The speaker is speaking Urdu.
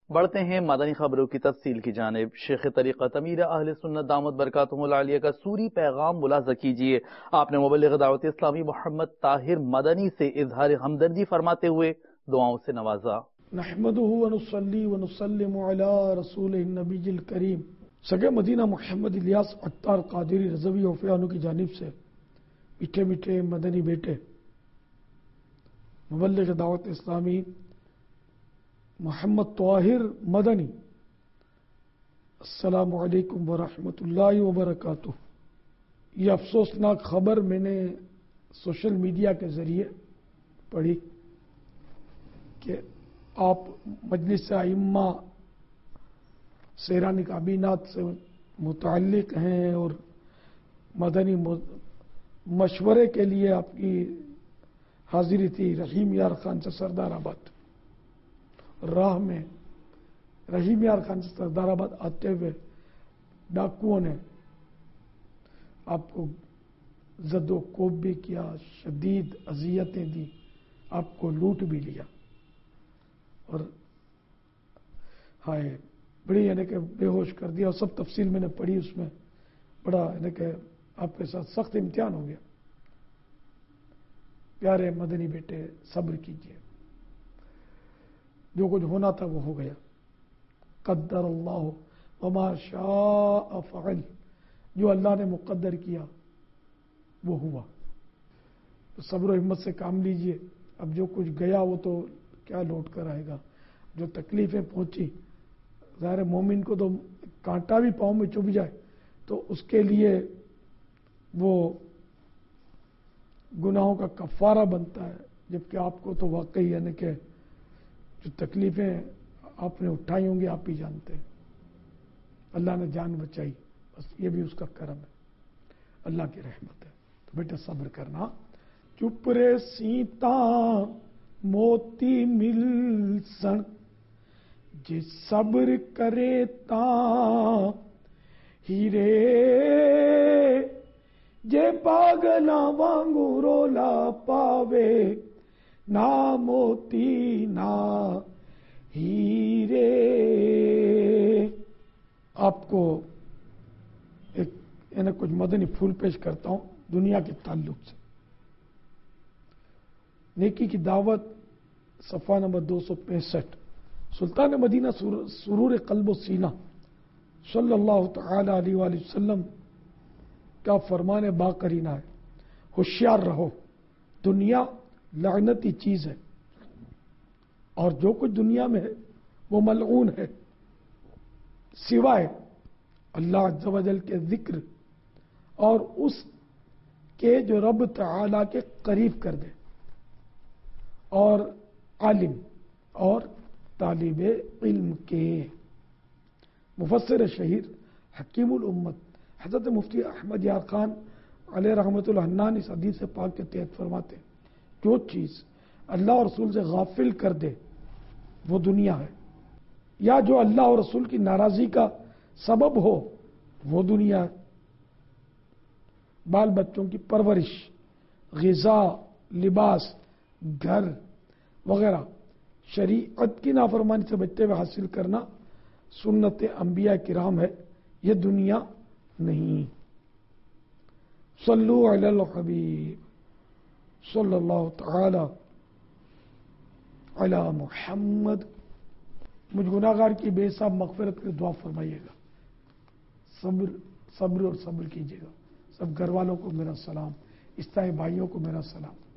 بڑھتے ہیں مدنی خبروں کی تفصیل کی جانب۔ شیخ طریقت امیر اہل سنت دامت برکاتہم العالیہ کا سوری پیغام ملاحظہ کیجیے۔ آپ نے مبلغ دعوت اسلامی محمد طاہر مدنی سے اظہار ہمدردی فرماتے ہوئے دعاؤں سے نوازا۔ نحمدہ ونصلی ونسلم علی رسول النبی الکریم۔ سگے مدینہ محمد الیاس عطار قادری رضوی وفیانو کی جانب سے میٹھے میٹھے مدنی بیٹے مبلغ دعوت اسلامی محمد طاہر مدنی، السلام علیکم ورحمۃ اللہ وبرکاتہ۔ یہ افسوسناک خبر میں نے سوشل میڈیا کے ذریعے پڑھی کہ آپ مجلس ائمہ سیرانی کابینات سے متعلق ہیں اور مدنی مشورے کے لیے آپ کی حاضری تھی رحیم یار خان سے سردار آباد۔ راہ میں رحیم یار خان سے سردار آباد آتے ہوئے ڈاکوؤں نے آپ کو زد و کوب بھی کیا، شدید اذیتیں دی، آپ کو لوٹ بھی لیا اور ہائے بڑی یعنی کہ بے ہوش کر دیا، اور سب تفصیل میں نے پڑھی، اس میں بڑا یعنی کہ آپ کے ساتھ سخت امتحان ہو گیا۔ پیارے مدنی بیٹے صبر کیجیے، جو کچھ ہونا تھا وہ ہو گیا، قدر اللہ وما شاء فعل، جو اللہ نے مقدر کیا وہ ہوا۔ تو صبر و ہمت سے کام لیجئے، اب جو کچھ گیا وہ تو کیا لوٹ کر آئے گا، جو تکلیفیں پہنچی، ظاہر مومن کو تو کانٹا بھی پاؤں میں چبھ جائے تو اس کے لیے وہ گناہوں کا کفارہ بنتا ہے، جبکہ آپ کو تو واقعی یعنی کہ جو تکلیفیں آپ نے اٹھائی ہوں گی آپ ہی جانتے ہیں۔ اللہ نے جان بچائی، بس یہ بھی اس کا کرم ہے، اللہ کی رحمت ہے۔ تو بیٹا صبر کرنا، چپ رے سیتا موتی مل سن، جے صبر کرے تا ہیرے، جے پاگلا وانگو رولا پاوے، نہ موتی نہ ہیرے۔ آپ کو ایک یعنی کچھ مدنی پھول پیش کرتا ہوں دنیا کے تعلق سے۔ نیکی کی دعوت صفحہ نمبر 265۔ سلطان مدینہ سرور قلب و سینہ صلی اللہ تعالی علیہ وآلہ وسلم کا فرمان باقرینہ ہے، ہوشیار رہو، دنیا لعنتی چیز ہے اور جو کچھ دنیا میں ہے وہ ملعون ہے، سوائے اللہ عز و جل کے ذکر اور اس کے جو رب تعالی کے قریب کر دے، اور عالم اور طالب علم کے۔ مفسر شہیر حکیم الامت حضرت مفتی احمد یار خان علیہ رحمۃ الحنان اس حدیث پاک کے تحت فرماتے ہیں، جو چیز اللہ اور رسول سے غافل کر دے وہ دنیا ہے، یا جو اللہ اور رسول کی ناراضی کا سبب ہو وہ دنیا ہے۔ بال بچوں کی پرورش، غذا، لباس، گھر وغیرہ شریعت کی نافرمانی سے بچتے ہوئے حاصل کرنا سنت انبیاء کرام ہے، یہ دنیا نہیں۔ صلو علی الحبیب صلی اللہ تعالی علی محمد۔ مجھ گناہگار کی بے حساب مغفرت کی دعا فرمائیے گا، صبر اور صبر کیجیے گا۔ سب گھر والوں کو میرا سلام، عیسائی بھائیوں کو میرا سلام۔